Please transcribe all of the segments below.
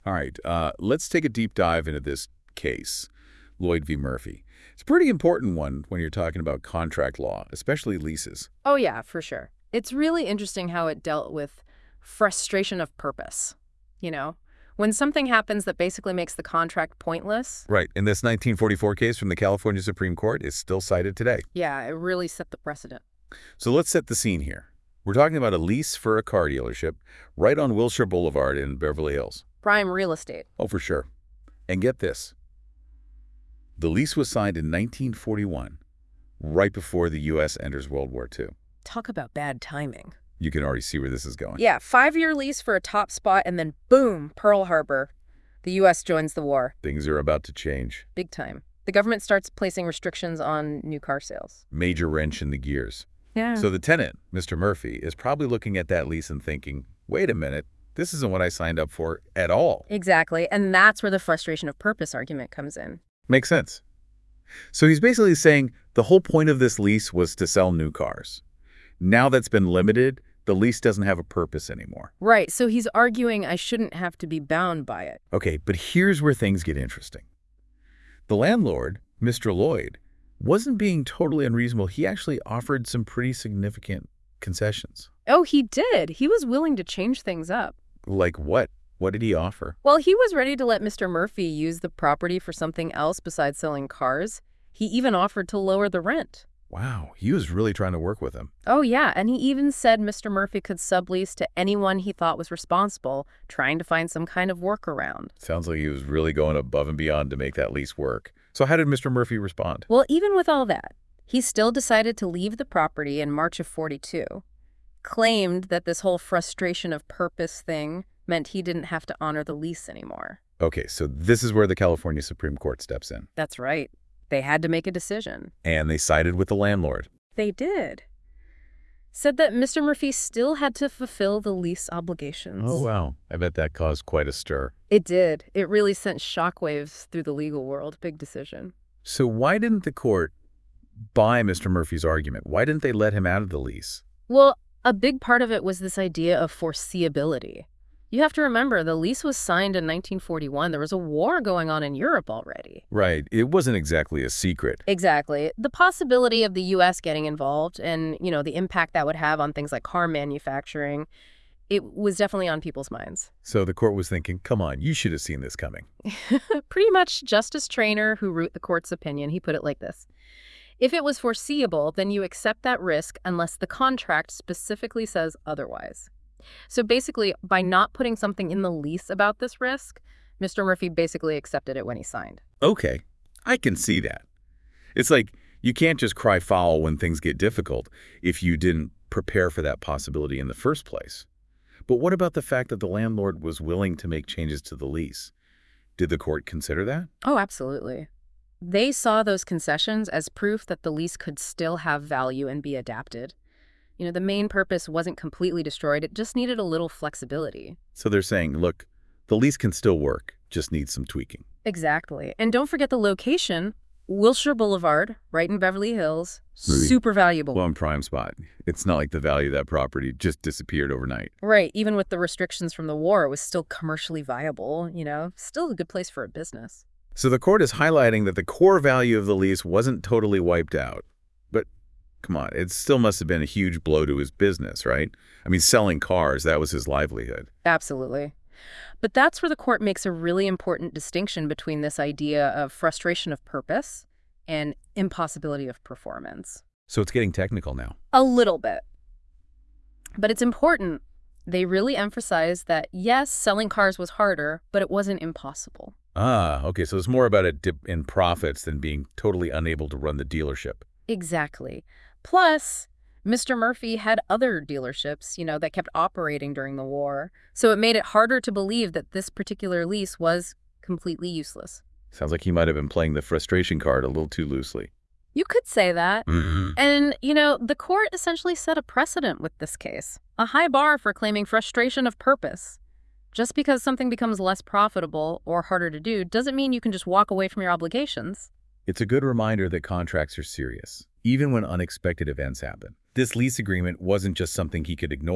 All right, let's take a deep dive into this case, Lloyd v. Murphy. It's a pretty important one when you're talking about contract law, especially leases. Oh, yeah, for sure. It's really interesting how it dealt with frustration of purpose. You know, when something happens that basically makes the contract pointless, Right, and this 1944 case from the California Supreme Court is still cited today. yeah, it really set the precedent. So let's set the scene here. We're talking about a lease for a car dealership right on Wilshire Boulevard in Beverly Hills. Prime real estate. Oh, for sure. And get this. The lease was signed in 1941, right before the U.S. enters World War II. Talk about bad timing. You can already see where this is going. Yeah, 5-year lease for a top spot, and then boom, Pearl Harbor. The U.S. joins the war. Things are about to change. Big time. The government starts placing restrictions on new car sales. Major wrench in the gears. Yeah. So the tenant, Mr. Murphy, is probably looking at that lease and thinking, wait a minute, this isn't what I signed up for at all. Exactly, and that's where the frustration of purpose argument comes in. Makes sense. So he's basically saying the whole point of this lease was to sell new cars. Now that's been limited, the lease doesn't have a purpose anymore. Right, so he's arguing I shouldn't have to be bound by it. Okay, but here's where things get interesting. The landlord, Mr. Lloyd, wasn't being totally unreasonable. He actually offered some pretty significant concessions. Oh, he did. He was willing to change things up. Like what? What did he offer? Well, he was ready to let Mr. Murphy use the property for something else besides selling cars. He even offered to lower the rent. Wow, he was really trying to work with him. Oh, yeah, and he even said Mr. Murphy could sublease to anyone he thought was responsible, trying to find some kind of workaround. Sounds like he was really going above and beyond to make that lease work. So how did Mr. Murphy respond? Well, even with all that, he still decided to leave the property in March of '42, claimed that this whole frustration of purpose thing meant he didn't have to honor the lease anymore. Okay, so this is where the California Supreme Court steps in. That's right. They had to make a decision. And they sided with the landlord. They did. Said that Mr. Murphy still had to fulfill the lease obligations. Oh, wow. I bet that caused quite a stir. It did. It really sent shockwaves through the legal world. Big decision. So why didn't the court buy Mr. Murphy's argument? Why didn't they let him out of the lease? Well, a big part of it was this idea of foreseeability. You have to remember, the lease was signed in 1941. There was a war going on in Europe already. Right. It wasn't exactly a secret. Exactly. The possibility of the U.S. getting involved and, the impact that would have on things like car manufacturing, it was definitely on people's minds. So the court was thinking, come on, you should have seen this coming. Pretty much Justice Traynor, who wrote the court's opinion, he put it like this. If it was foreseeable, then you accept that risk unless the contract specifically says otherwise. So basically, by not putting something in the lease about this risk, Mr. Murphy basically accepted it when he signed. Okay, I can see that. It's like you can't just cry foul when things get difficult if you didn't prepare for that possibility in the first place. But what about the fact that the landlord was willing to make changes to the lease? Did the court consider that? Oh, absolutely. They saw those concessions as proof that the lease could still have value and be adapted. The main purpose wasn't completely destroyed. It just needed a little flexibility. So they're saying, look, the lease can still work, just needs some tweaking. Exactly. And don't forget the location, Wilshire Boulevard, right in Beverly Hills. Really? Super valuable. One prime spot. It's not like the value of that property just disappeared overnight. Right. Even with the restrictions from the war, it was still commercially viable, still a good place for a business. So the court is highlighting that the core value of the lease wasn't totally wiped out. But come on, it still must have been a huge blow to his business, right? I mean, selling cars, that was his livelihood. Absolutely. But that's where the court makes a really important distinction between this idea of frustration of purpose and impossibility of performance. So it's getting technical now. A little bit. But it's important. They really emphasize that, yes, selling cars was harder, but it wasn't impossible. Ah, okay, so it's more about a dip in profits than being totally unable to run the dealership. Exactly. Plus, Mr. Murphy had other dealerships, that kept operating during the war. So it made it harder to believe that this particular lease was completely useless. Sounds like he might have been playing the frustration card a little too loosely. You could say that. Mm-hmm. And, the court essentially set a precedent with this case, a high bar for claiming frustration of purpose. Just because something becomes less profitable or harder to do doesn't mean you can just walk away from your obligations. It's a good reminder that contracts are serious, even when unexpected events happen. This lease agreement wasn't just something he could ignore.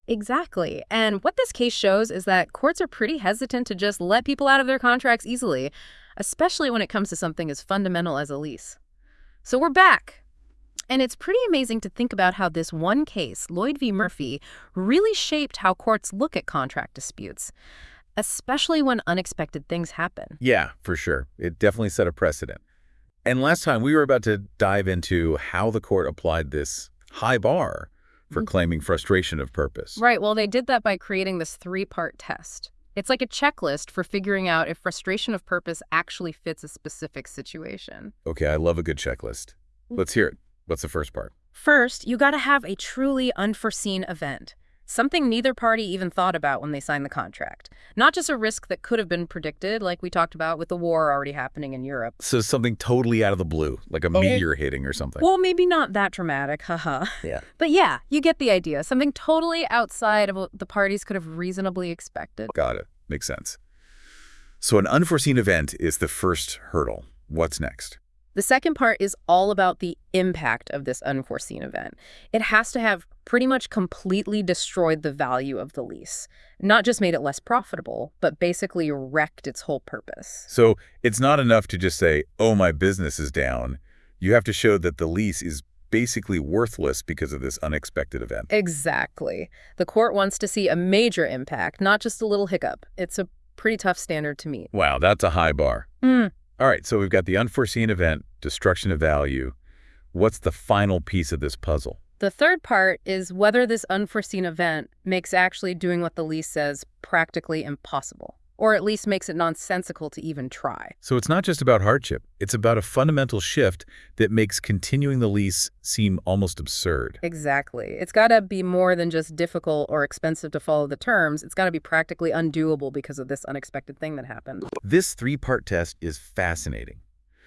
Exactly. And what this case shows is that courts are pretty hesitant to just let people out of their contracts easily, especially when it comes to something as fundamental as a lease. So we're back. And it's pretty amazing to think about how this one case, Lloyd v. Murphy, really shaped how courts look at contract disputes, especially when unexpected things happen. Yeah, for sure. It definitely set a precedent. And last time we were about to dive into how the court applied this high bar for claiming frustration of purpose. Right, well, they did that by creating this three-part test. It's like a checklist for figuring out if frustration of purpose actually fits a specific situation. Okay, I love a good checklist. Let's hear it. What's the first part? First, you got to have a truly unforeseen event, something neither party even thought about when they signed the contract. Not just a risk that could have been predicted, like we talked about with the war already happening in Europe. So something totally out of the blue, like a meteor hitting or something. Well, maybe not that dramatic, haha. Yeah. But yeah, you get the idea. Something totally outside of what the parties could have reasonably expected. Got it. Makes sense. So an unforeseen event is the first hurdle. What's next? The second part is all about the impact of this unforeseen event. It has to have pretty much completely destroyed the value of the lease. Not just made it less profitable, but basically wrecked its whole purpose. So it's not enough to just say, oh, my business is down. You have to show that the lease is basically worthless because of this unexpected event. Exactly. The court wants to see a major impact, not just a little hiccup. It's a pretty tough standard to meet. Wow, that's a high bar. All right, so we've got the unforeseen event, destruction of value. What's the final piece of this puzzle? The third part is whether this unforeseen event makes actually doing what the lease says practically impossible, or at least makes it nonsensical to even try. So it's not just about hardship. It's about a fundamental shift that makes continuing the lease seem almost absurd. Exactly. It's got to be more than just difficult or expensive to follow the terms. It's got to be practically undoable because of this unexpected thing that happened. This three-part test is fascinating.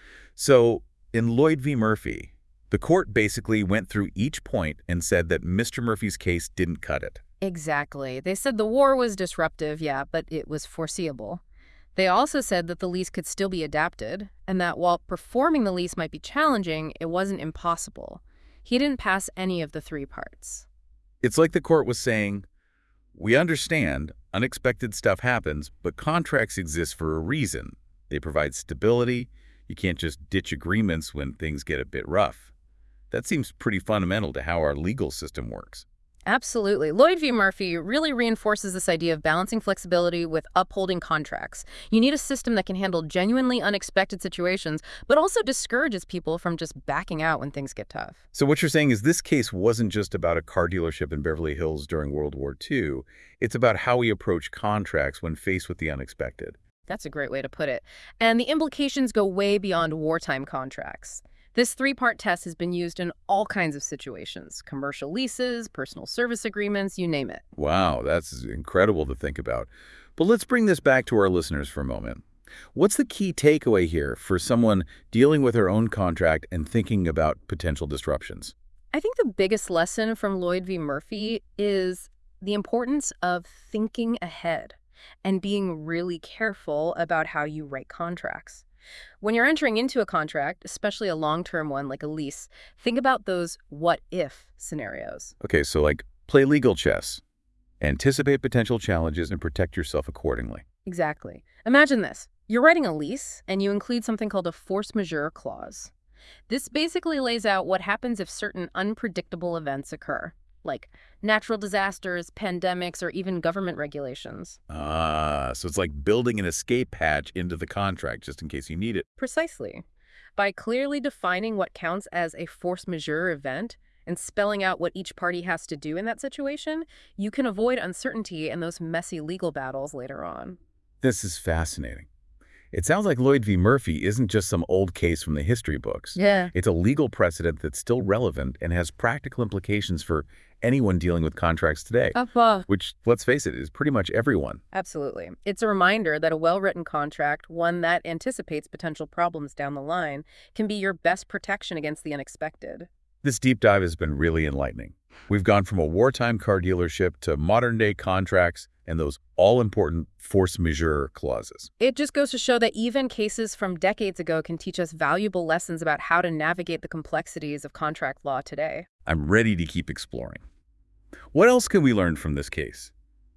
So in Lloyd v. Murphy, the court basically went through each point and said that Mr. Murphy's case didn't cut it. Exactly. They said the war was disruptive, yeah, but it was foreseeable. They also said that the lease could still be adapted, and that while performing the lease might be challenging, it wasn't impossible. He didn't pass any of the three parts. It's like the court was saying, we understand unexpected stuff happens, but contracts exist for a reason. They provide stability. You can't just ditch agreements when things get a bit rough. That seems pretty fundamental to how our legal system works. Absolutely. Lloyd v. Murphy really reinforces this idea of balancing flexibility with upholding contracts. You need a system that can handle genuinely unexpected situations, but also discourages people from just backing out when things get tough. So what you're saying is this case wasn't just about a car dealership in Beverly Hills during World War II. It's about how we approach contracts when faced with the unexpected. That's a great way to put it. And the implications go way beyond wartime contracts. This three-part test has been used in all kinds of situations: commercial leases, personal service agreements, you name it. Wow, that's incredible to think about. But let's bring this back to our listeners for a moment. What's the key takeaway here for someone dealing with their own contract and thinking about potential disruptions? I think the biggest lesson from Lloyd v. Murphy is the importance of thinking ahead and being really careful about how you write contracts. When you're entering into a contract, especially a long-term one like a lease, think about those what-if scenarios. Okay, so like play legal chess, anticipate potential challenges, and protect yourself accordingly. Exactly. Imagine this. You're writing a lease, and you include something called a force majeure clause. This basically lays out what happens if certain unpredictable events occur, like natural disasters, pandemics, or even government regulations. So it's like building an escape hatch into the contract just in case you need it. Precisely. By clearly defining what counts as a force majeure event and spelling out what each party has to do in that situation, you can avoid uncertainty and those messy legal battles later on. This is fascinating. It sounds like Lloyd v. Murphy isn't just some old case from the history books. Yeah. It's a legal precedent that's still relevant and has practical implications for anyone dealing with contracts today. Which, let's face it, is pretty much everyone. Absolutely. It's a reminder that a well-written contract, one that anticipates potential problems down the line, can be your best protection against the unexpected. This deep dive has been really enlightening. We've gone from a wartime car dealership to modern-day contracts and those all-important force majeure clauses. It just goes to show that even cases from decades ago can teach us valuable lessons about how to navigate the complexities of contract law today. I'm ready to keep exploring. What else can we learn from this case?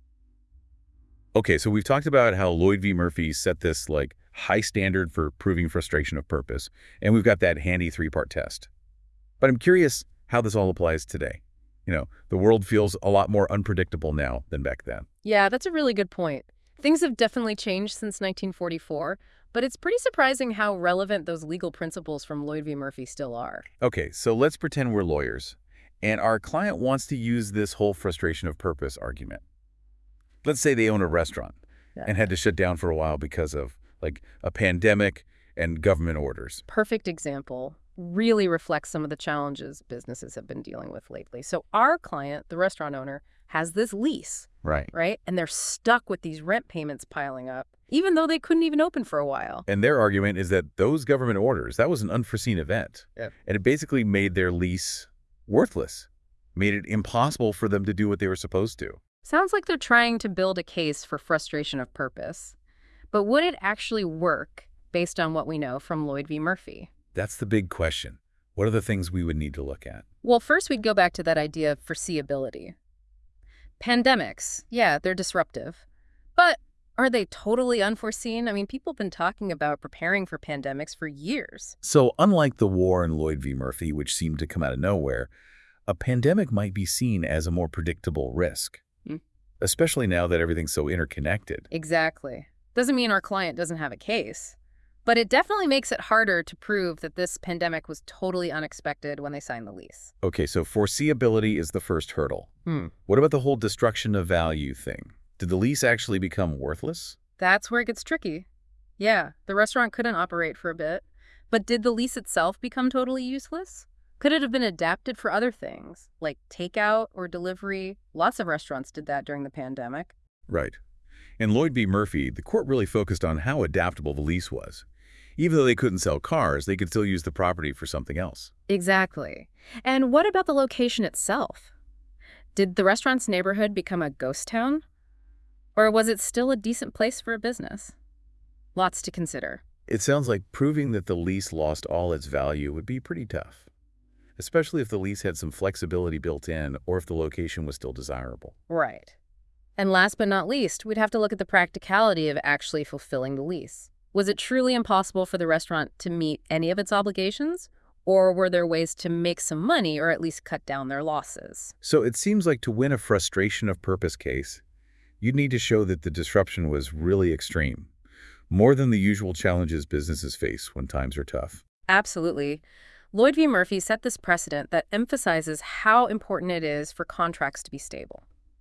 Okay, so we've talked about how Lloyd v. Murphy set this, like, high standard for proving frustration of purpose, and we've got that handy three-part test. But I'm curious how this all applies today. The world feels a lot more unpredictable now than back then. Yeah, that's a really good point. Things have definitely changed since 1944, but it's pretty surprising how relevant those legal principles from Lloyd v. Murphy still are. Okay, so let's pretend we're lawyers, and our client wants to use this whole frustration of purpose argument. Let's say they own a restaurant Yeah. and had to shut down for a while because of, like, a pandemic and government orders. Perfect example. Really reflects some of the challenges businesses have been dealing with lately. So our client, the restaurant owner, has this lease, Right. right? And they're stuck with these rent payments piling up, even though they couldn't even open for a while. And their argument is that those government orders, that was an unforeseen event. Yeah. And it basically made their lease worthless, made it impossible for them to do what they were supposed to. Sounds like they're trying to build a case for frustration of purpose. But would it actually work based on what we know from Lloyd v. Murphy? That's the big question. What are the things we would need to look at? Well, first we'd go back to that idea of foreseeability. Pandemics, yeah, they're disruptive. But are they totally unforeseen? I mean, people have been talking about preparing for pandemics for years. So unlike the war in Lloyd v. Murphy, which seemed to come out of nowhere, a pandemic might be seen as a more predictable risk, especially now that everything's so interconnected. Exactly. Doesn't mean our client doesn't have a case. But it definitely makes it harder to prove that this pandemic was totally unexpected when they signed the lease. Okay, so foreseeability is the first hurdle. What about the whole destruction of value thing? Did the lease actually become worthless? That's where it gets tricky. Yeah, the restaurant couldn't operate for a bit. But did the lease itself become totally useless? Could it have been adapted for other things, like takeout or delivery? Lots of restaurants did that during the pandemic. Right. In Lloyd v. Murphy, the court really focused on how adaptable the lease was. Even though they couldn't sell cars, they could still use the property for something else. Exactly. And what about the location itself? Did the restaurant's neighborhood become a ghost town? Or was it still a decent place for a business? Lots to consider. It sounds like proving that the lease lost all its value would be pretty tough, especially if the lease had some flexibility built in or if the location was still desirable. Right. And last but not least, we'd have to look at the practicality of actually fulfilling the lease. Was it truly impossible for the restaurant to meet any of its obligations? Or were there ways to make some money or at least cut down their losses? So it seems like to win a frustration of purpose case, you'd need to show that the disruption was really extreme, more than the usual challenges businesses face when times are tough. Absolutely. Lloyd v. Murphy set this precedent that emphasizes how important it is for contracts to be stable.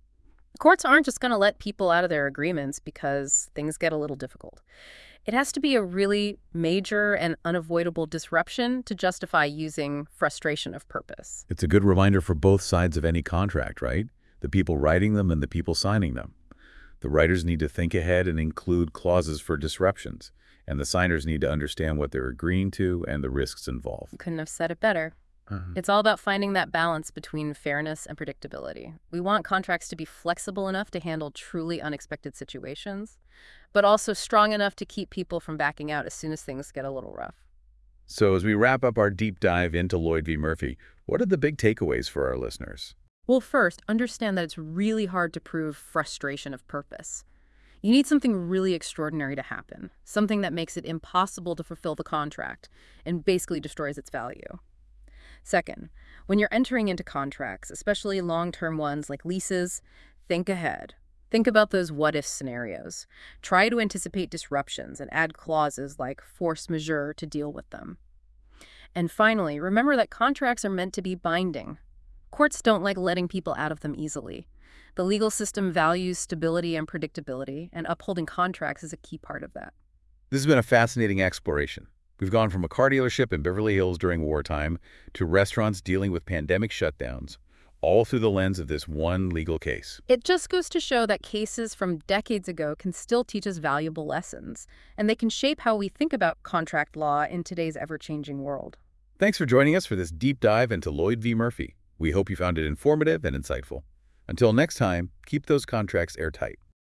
Courts aren't just going to let people out of their agreements because things get a little difficult. It has to be a really major and unavoidable disruption to justify using frustration of purpose. It's a good reminder for both sides of any contract, right? The people writing them and the people signing them. The writers need to think ahead and include clauses for disruptions, and the signers need to understand what they're agreeing to and the risks involved. Couldn't have said it better. It's all about finding that balance between fairness and predictability. We want contracts to be flexible enough to handle truly unexpected situations, but also strong enough to keep people from backing out as soon as things get a little rough. So as we wrap up our deep dive into Lloyd v. Murphy, what are the big takeaways for our listeners? Well, first, understand that it's really hard to prove frustration of purpose. You need something really extraordinary to happen, something that makes it impossible to fulfill the contract and basically destroys its value. Second, when you're entering into contracts, especially long-term ones like leases, think ahead. Think about those what-if scenarios. Try to anticipate disruptions and add clauses like force majeure to deal with them. And finally, remember that contracts are meant to be binding. Courts don't like letting people out of them easily. The legal system values stability and predictability, and upholding contracts is a key part of that. This has been a fascinating exploration. We've gone from a car dealership in Beverly Hills during wartime to restaurants dealing with pandemic shutdowns, all through the lens of this one legal case. It just goes to show that cases from decades ago can still teach us valuable lessons, and they can shape how we think about contract law in today's ever-changing world. Thanks for joining us for this deep dive into Lloyd v. Murphy. We hope you found it informative and insightful. Until next time, keep those contracts airtight.